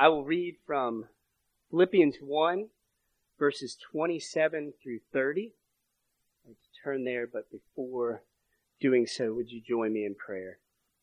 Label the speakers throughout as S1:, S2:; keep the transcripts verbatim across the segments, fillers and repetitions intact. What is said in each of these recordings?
S1: I will read from Philippians one, verses twenty-seven through thirty. I'd like to turn there, but before doing so, would you join me in prayer?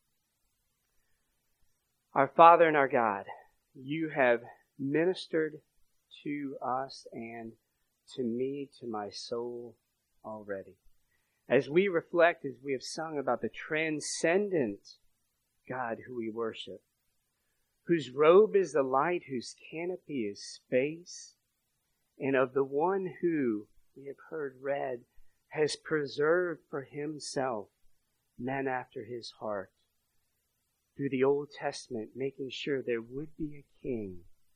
S1: Our Father and our God, you have ministered to us and to me, to my soul already. As we reflect, as we have sung about the transcendent God who we worship, whose robe is the light, whose canopy is space, and of the one who, we have heard read, has preserved for himself men after his heart. Through the Old Testament, making sure there would be a king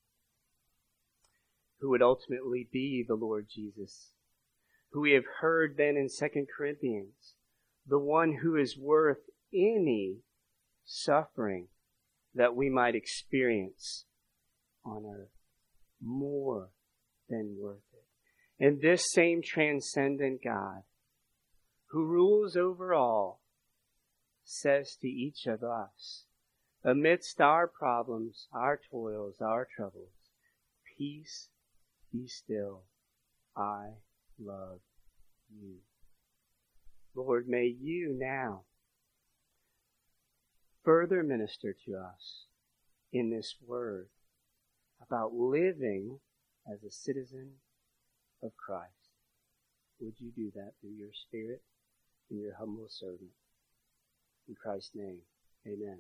S1: who would ultimately be the Lord Jesus, who we have heard then in Second Corinthians, the one who is worth any suffering that we might experience on earth, more than worth it. And this same transcendent God, who rules over all, says to each of us, amidst our problems, our toils, our troubles, peace, be still, I love you. Lord, may you now further minister to us in this word about living as a citizen of Christ. Would you do that through your Spirit and your humble servant? In Christ's name, amen.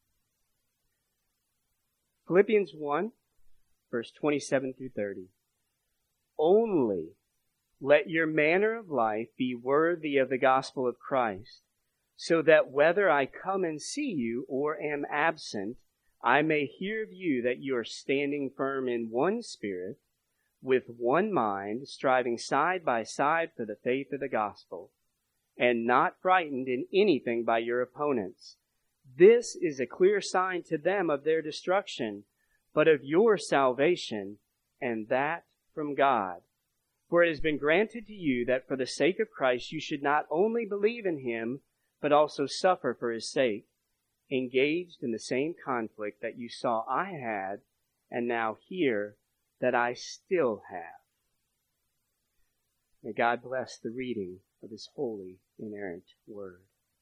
S1: Philippians one, verse twenty-seven through thirty. Only let your manner of life be worthy of the gospel of Christ, so that whether I come and see you or am absent, I may hear of you that you are standing firm in one spirit, with one mind, striving side by side for the faith of the gospel, and not frightened in anything by your opponents. This is a clear sign to them of their destruction, but of your salvation, and that from God. For it has been granted to you that for the sake of Christ you should not only believe in him, but also suffer for his sake, engaged in the same conflict that you saw I had, and now hear that I still have. May God bless the reading of his holy, inerrant word.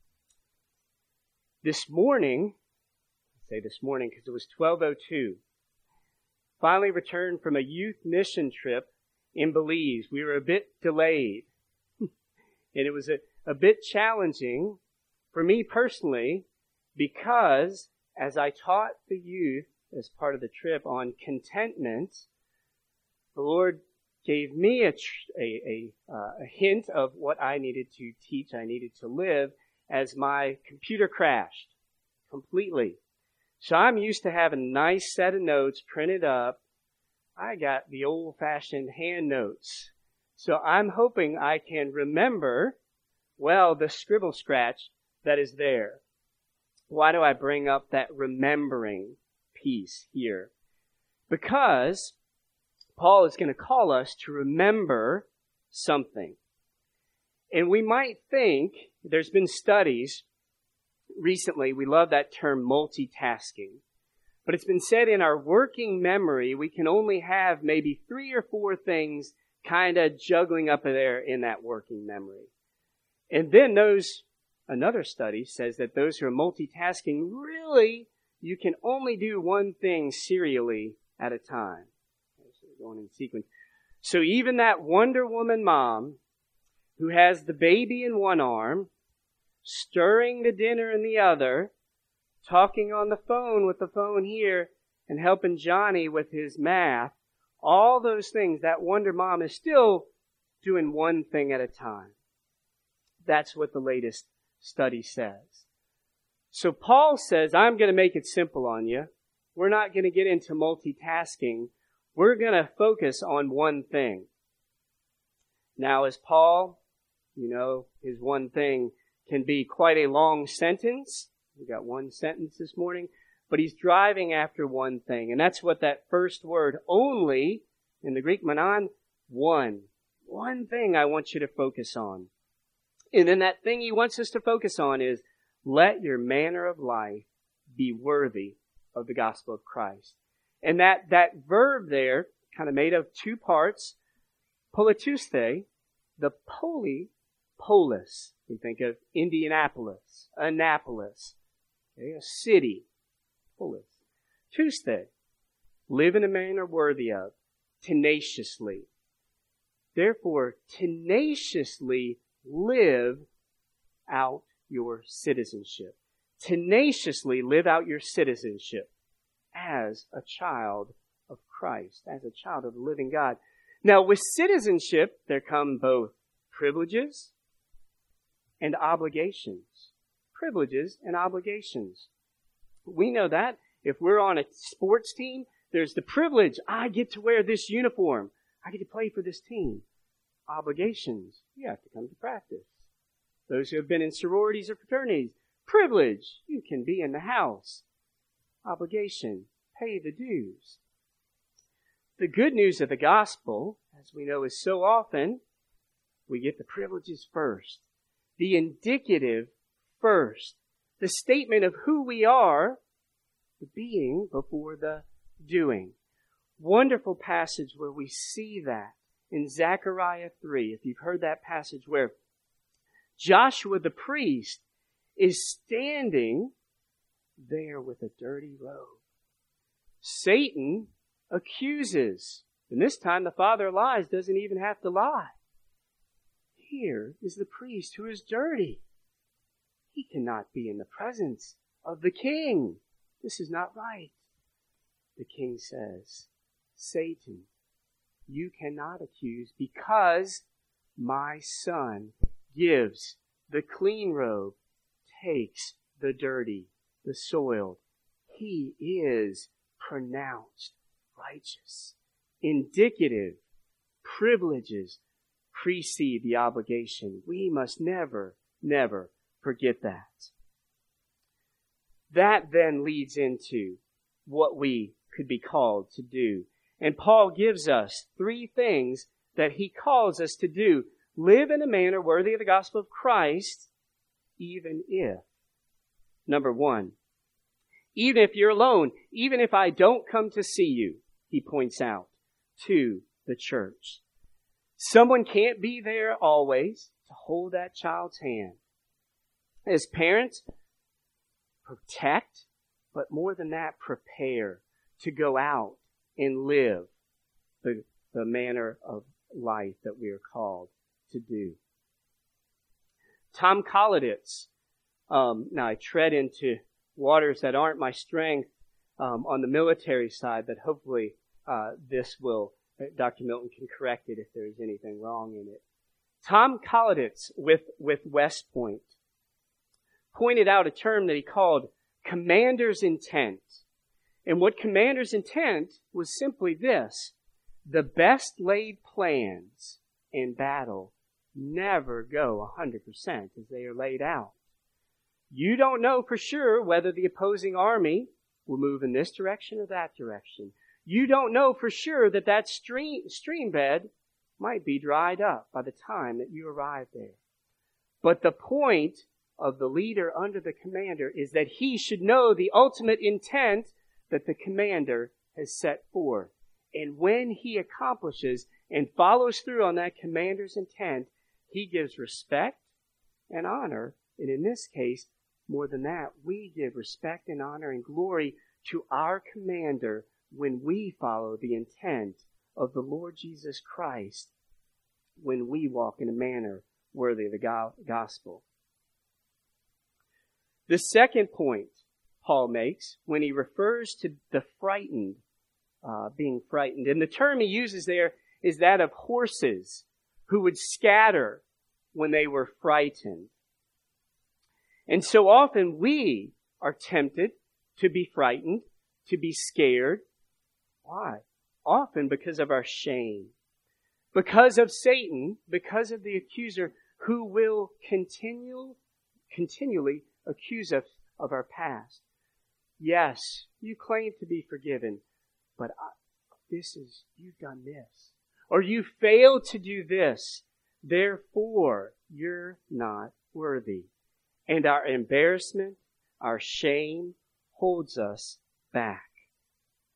S1: This morning, I say this morning because it was twelve oh two, finally returned from a youth mission trip in Belize. We were a bit delayed, and it was a, a bit challenging for me personally, because as I taught the youth as part of the trip on contentment, the Lord gave me a, a, a, uh, a hint of what I needed to teach, I needed to live, as my computer crashed completely. So I'm used to having a nice set of notes printed up. I got the old-fashioned hand notes. So I'm hoping I can remember, well, the scribble scratch that is there. Why do I bring up that remembering piece here? Because Paul is going to call us to remember something. And we might think, there's been studies recently, we love that term multitasking. But it's been said in our working memory, we can only have maybe three or four things kind of juggling up there in that working memory. And then those, another study says that those who are multitasking, really, you can only do one thing serially at a time. Going in sequence. So even that Wonder Woman mom who has the baby in one arm, stirring the dinner in the other, talking on the phone with the phone here, and helping Johnny with his math, all those things, that Wonder Mom is still doing one thing at a time. That's what the latest study says. So Paul says, I'm going to make it simple on you. We're not going to get into multitasking. We're going to focus on one thing. Now, as Paul, you know, his one thing can be quite a long sentence. We got one sentence this morning, but he's driving after one thing. And that's what that first word, only, in the Greek manon, one. One thing I want you to focus on. And then that thing he wants us to focus on is, let your manner of life be worthy of the gospel of Christ. And that, that verb there, kind of made of two parts, polituste, the poli, polis. We think of Indianapolis, Annapolis, okay, a city, polis. Tuste, live in a manner worthy of, tenaciously. Therefore, tenaciously live out your citizenship. Tenaciously live out your citizenship as a child of Christ, as a child of the living God. Now, with citizenship, there come both privileges and obligations. Privileges and obligations. We know that if we're on a sports team, there's the privilege. I get to wear this uniform. I get to play for this team. Obligations. You have to come to practice. Those who have been in sororities or fraternities. Privilege. You can be in the house. Obligation. Pay the dues. The good news of the gospel, as we know is so often, we get the privileges first. The indicative first. The statement of who we are, the being before the doing. Wonderful passage where we see that in Zechariah three. If you've heard that passage where Joshua the priest is standing there with a dirty robe. Satan accuses. And this time the father of lies doesn't even have to lie. Here is the priest who is dirty. He cannot be in the presence of the king. This is not right. The king says, Satan, you cannot accuse because my son gives the clean robe, takes the dirty, the soiled. He is pronounced righteous. Indicative privileges precede the obligation. We must never, never forget that. That then leads into what we could be called to do. And Paul gives us three things that he calls us to do. Live in a manner worthy of the gospel of Christ, even if. Number one, even if you're alone, even if I don't come to see you, he points out, to the church. Someone can't be there always to hold that child's hand. As parents, protect, but more than that, prepare to go out and live the, the manner of life that we are called to do. Tom Koloditz, um, now I tread into waters that aren't my strength um, on the military side, but hopefully uh, this will, Doctor Milton can correct it if there's anything wrong in it. Tom Koloditz with, with West Point pointed out a term that he called commander's intent. And what commander's intent was simply this: the best laid plans in battle never go one hundred percent as they are laid out. You don't know for sure whether the opposing army will move in this direction or that direction. You don't know for sure that that stream, stream bed might be dried up by the time that you arrive there. But the point of the leader under the commander is that he should know the ultimate intent that the commander has set forth. And when he accomplishes and follows through on that commander's intent, he gives respect and honor. And in this case, more than that, we give respect and honor and glory to our commander when we follow the intent of the Lord Jesus Christ, when we walk in a manner worthy of the gospel. The second point Paul makes when he refers to the frightened, uh, being frightened, and the term he uses there is that of horses who would scatter when they were frightened. And so often we are tempted to be frightened, to be scared. Why? Often because of our shame. Because of Satan, because of the accuser who will continue, continually accuse us of our past. Yes, you claim to be forgiven, but I, this is, you've done this. Or you failed to do this. Therefore, you're not worthy. And our embarrassment, our shame holds us back.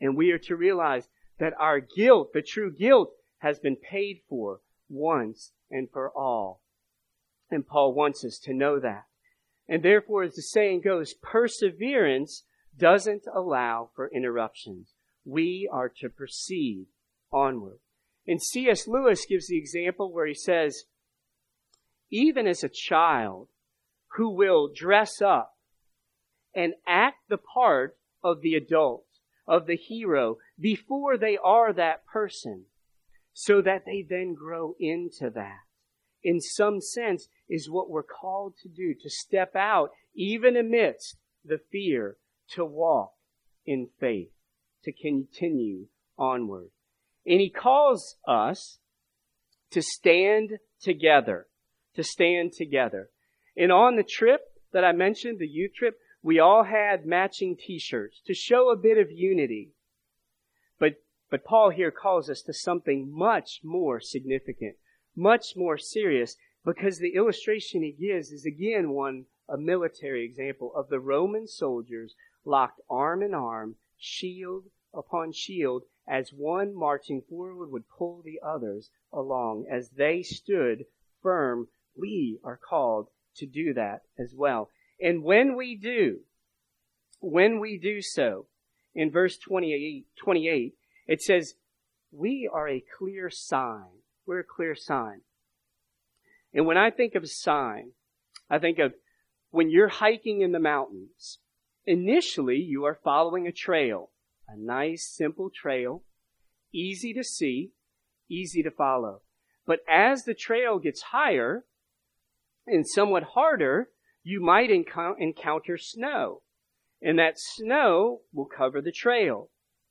S1: And we are to realize that our guilt, the true guilt, has been paid for once and for all. And Paul wants us to know that. And therefore, as the saying goes, perseverance doesn't allow for interruptions. We are to proceed onward. And C S Lewis gives the example where he says, even as a child who will dress up and act the part of the adult, of the hero, before they are that person, so that they then grow into that, in some sense, is what we're called to do, to step out, even amidst the fear, to walk in faith, to continue onward. And he calls us to stand together, to stand together. And on the trip that I mentioned, the youth trip, we all had matching t-shirts to show a bit of unity. But, but Paul here calls us to something much more significant, much more serious, because the illustration he gives is again one, a military example of the Roman soldiers locked arm in arm, shield upon shield, as one marching forward would pull the others along. As they stood firm, we are called to do that as well. And when we do, when we do so, in verse twenty-eight, twenty-eight, it says, we are a clear sign. We're a clear sign. And when I think of a sign, I think of when you're hiking in the mountains. Initially, you are following a trail, a nice, simple trail, easy to see, easy to follow. But as the trail gets higher and somewhat harder, you might enco- encounter snow. And that snow will cover the trail.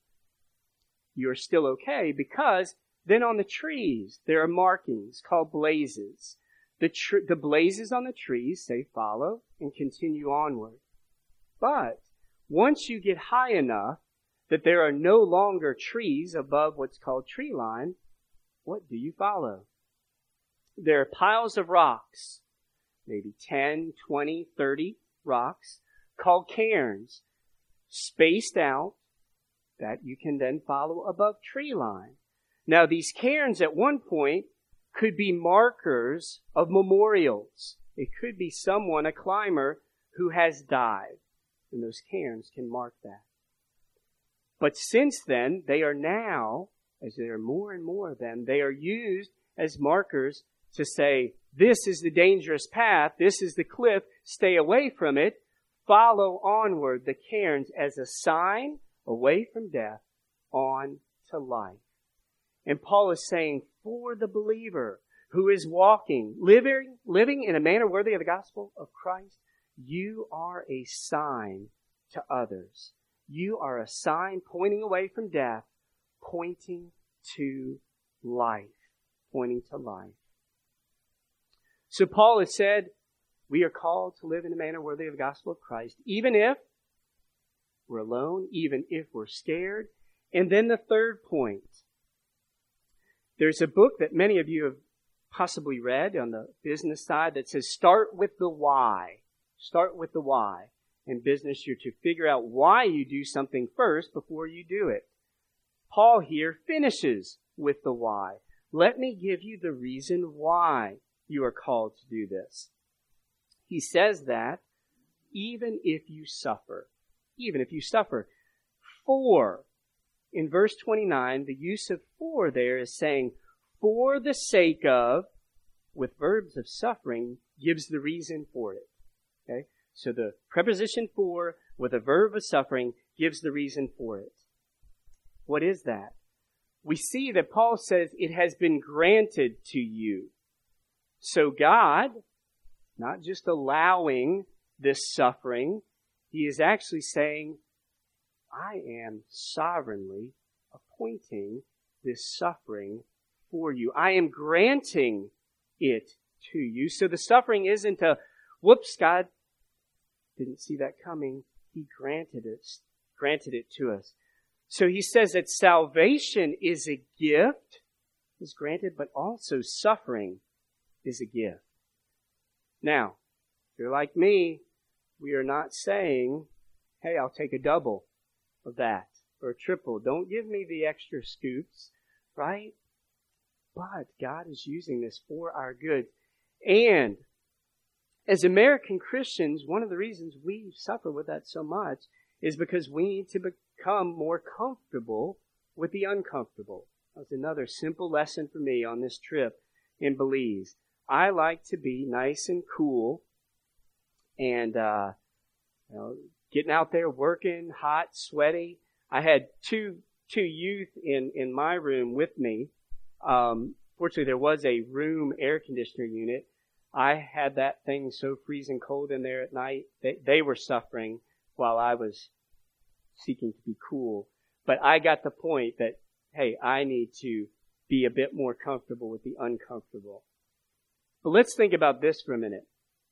S1: You're still okay because then on the trees, there are markings called blazes. The, tr- the blazes on the trees say follow and continue onward. But once you get high enough that there are no longer trees above what's called tree line, what do you follow? There are piles of rocks, maybe ten, twenty, thirty rocks, called cairns, spaced out, that you can then follow above tree line. Now, these cairns at one point could be markers of memorials. It could be someone, a climber, who has died. And those cairns can mark that. But since then, they are now, as there are more and more of them, they are used as markers to say, this is the dangerous path, this is the cliff, stay away from it, follow onward the cairns as a sign away from death on to life. And Paul is saying, for the believer who is walking, living, living in a manner worthy of the gospel of Christ, you are a sign to others. You are a sign pointing away from death, pointing to life, pointing to life. So Paul has said, we are called to live in a manner worthy of the gospel of Christ, even if we're alone, even if we're scared. And then the third point. There's a book that many of you have possibly read on the business side that says, start with the why. Start with the why. In business, you're to figure out why you do something first before you do it. Paul here finishes with the why. Let me give you the reason why you are called to do this. He says that even if you suffer, even if you suffer, for, in verse twenty-nine, the use of for there is saying, for the sake of, with verbs of suffering, gives the reason for it. Okay? So the preposition for, with a verb of suffering, gives the reason for it. What is that? We see that Paul says it has been granted to you. So God, not just allowing this suffering, He is actually saying, I am sovereignly appointing this suffering for you. I am granting it to you. So the suffering isn't a, whoops, God didn't see that coming. He granted it, granted it to us. So he says that salvation is a gift, is granted, but also suffering is a gift. Now, if you're like me, we are not saying, hey, I'll take a double of that or triple. Don't give me the extra scoops, right? But God is using this for our good. And as American Christians, one of the reasons we suffer with that so much is because we need to become more comfortable with the uncomfortable. That was another simple lesson for me on this trip in Belize. I like to be nice and cool and uh, you know, getting out there working, hot, sweaty. I had two two youth in, in my room with me. Um, fortunately, there was a room air conditioner unit. I had that thing so freezing cold in there at night. They, they were suffering while I was seeking to be cool. But I got the point that, hey, I need to be a bit more comfortable with the uncomfortable. But let's think about this for a minute.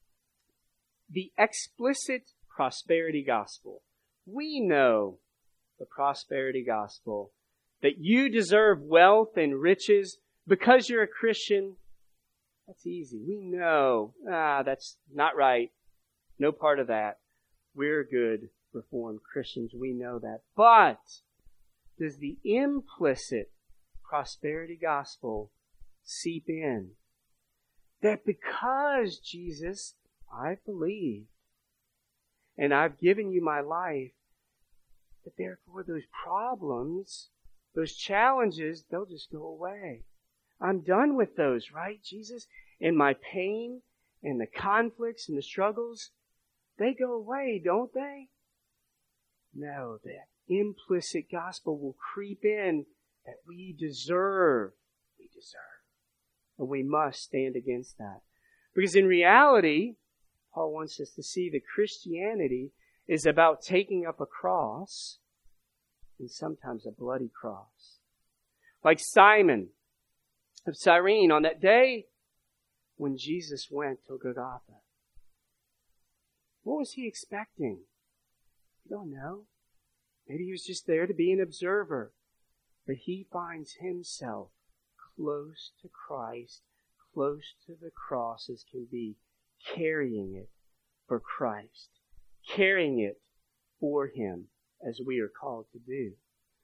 S1: The explicit prosperity gospel. We know the prosperity gospel, that you deserve wealth and riches because you're a Christian. That's easy. We know, ah, that's not right. No part of that. We're good Reformed Christians. We know that. But does the implicit prosperity gospel seep in? That because Jesus, I believe, and I've given you my life, that therefore those problems, those challenges, they'll just go away. I'm done with those, right, Jesus? And my pain and the conflicts and the struggles, they go away, don't they? No, that implicit gospel will creep in that we deserve. We deserve. And we must stand against that. Because in reality, Paul wants us to see that Christianity is about taking up a cross, and sometimes a bloody cross. Like Simon of Cyrene on that day when Jesus went to Golgotha. What was he expecting? You don't know. Maybe he was just there to be an observer. But he finds himself close to Christ, close to the cross as can be, carrying it for Christ, carrying it for Him as we are called to do.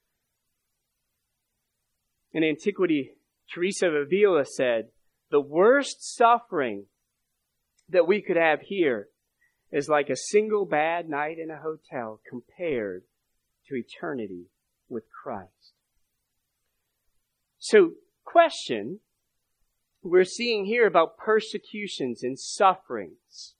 S1: In antiquity, Teresa of Avila said, the worst suffering that we could have here is like a single bad night in a hotel compared to eternity with Christ. So, question, we're seeing here about persecutions and sufferings.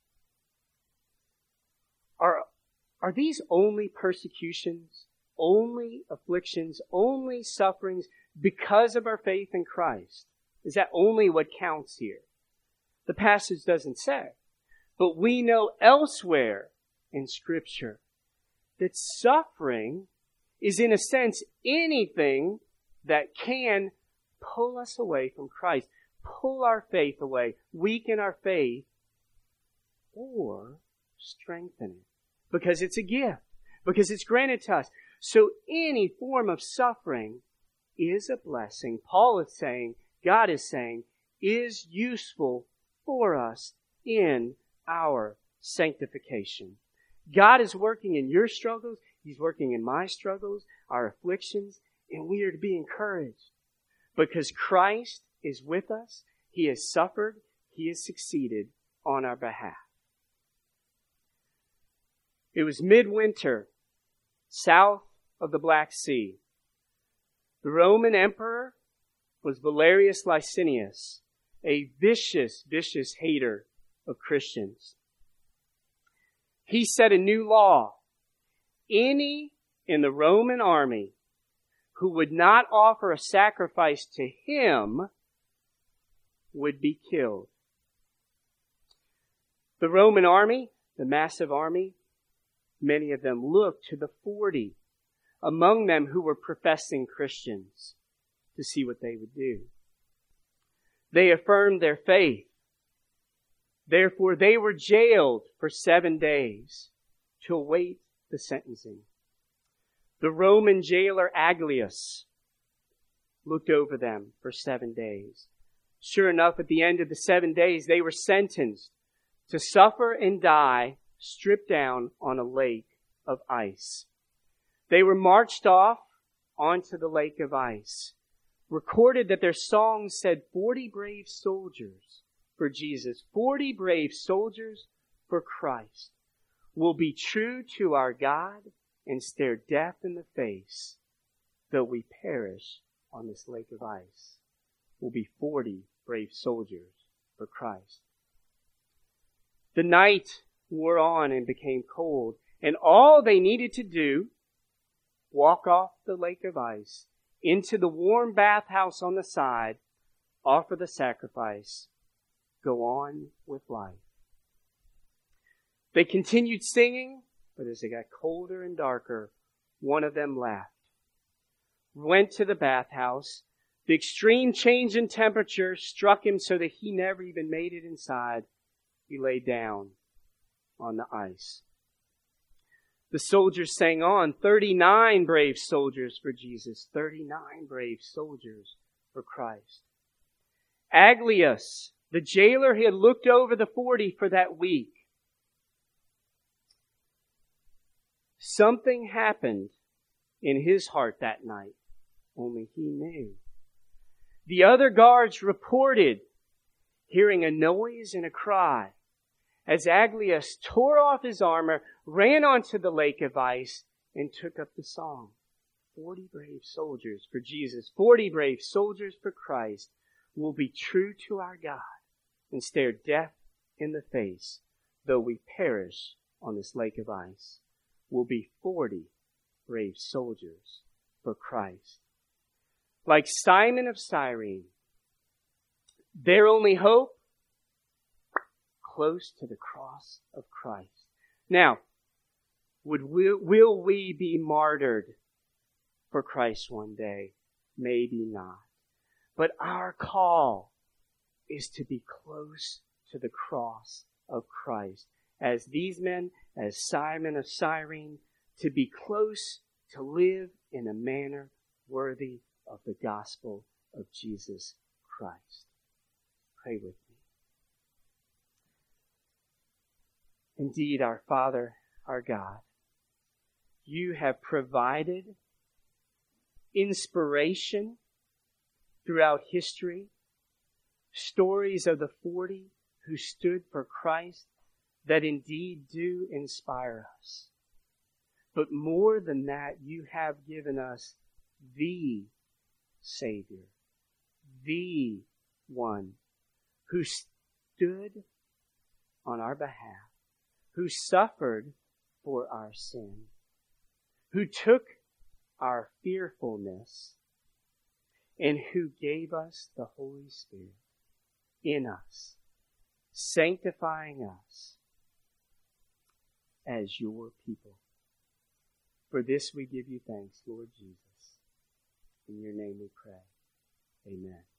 S1: Are, are these only persecutions, only afflictions, only sufferings because of our faith in Christ? Is that only what counts here? The passage doesn't say. But we know elsewhere in Scripture that suffering is, in a sense, anything that can pull us away from Christ, pull our faith away, weaken our faith, or strengthen it. Because it's a gift, because it's granted to us. So any form of suffering is a blessing. Paul is saying, God is saying, is useful for us in our sanctification. God is working in your struggles. He's working in my struggles, our afflictions, and we are to be encouraged. Because Christ is with us. He has suffered. He has succeeded on our behalf. It was midwinter, south of the Black Sea. The Roman emperor was Valerius Licinius, a vicious, vicious hater of Christians. He set a new law. Any in the Roman army who would not offer a sacrifice to him would be killed. The Roman army, the massive army, many of them looked to the forty among them who were professing Christians to see what they would do. They affirmed their faith. Therefore, they were jailed for seven days to await the sentencing. The Roman jailer Aglius looked over them for seven days. Sure enough, at the end of the seven days, they were sentenced to suffer and die stripped down on a lake of ice. They were marched off onto the lake of ice. Recorded that their songs said forty brave soldiers for Jesus, forty brave soldiers for Christ, will be true to our God and stare death in the face, though we perish on this lake of ice. Will be forty brave soldiers for Christ. The night wore on and became cold, and all they needed to do, walk off the lake of ice, into the warm bathhouse on the side, offer the sacrifice, go on with life. They continued singing, but as they got colder and darker, one of them left. Went to the bathhouse. The extreme change in temperature struck him so that he never even made it inside. He lay down on the ice. The soldiers sang on, thirty-nine brave soldiers for Jesus, thirty-nine brave soldiers for Christ. Aglius, the jailer, he had looked over the forty for that week. Something happened in his heart that night, only he knew. The other guards reported hearing a noise and a cry as Aglius tore off his armor, ran onto the lake of ice, and took up the song. Forty brave soldiers for Jesus, forty brave soldiers for Christ, will be true to our God and stare death in the face, though we perish on this lake of ice. Will be forty brave soldiers for Christ. Like Simon of Cyrene, their only hope, close to the cross of Christ. Now, would we, will we be martyred for Christ one day? Maybe not. But our call is to be close to the cross of Christ. As these men, as Simon of Cyrene, to be close, to live in a manner worthy of the gospel of Jesus Christ. Pray with me. Indeed, our Father, our God, you have provided inspiration throughout history, stories of the forty who stood for Christ that indeed do inspire us. But more than that, you have given us the Savior, the one who stood on our behalf, who suffered for our sin, who took our fearfulness, and who gave us the Holy Spirit in us, sanctifying us as your people. For this we give you thanks, Lord Jesus. In your name we pray. Amen.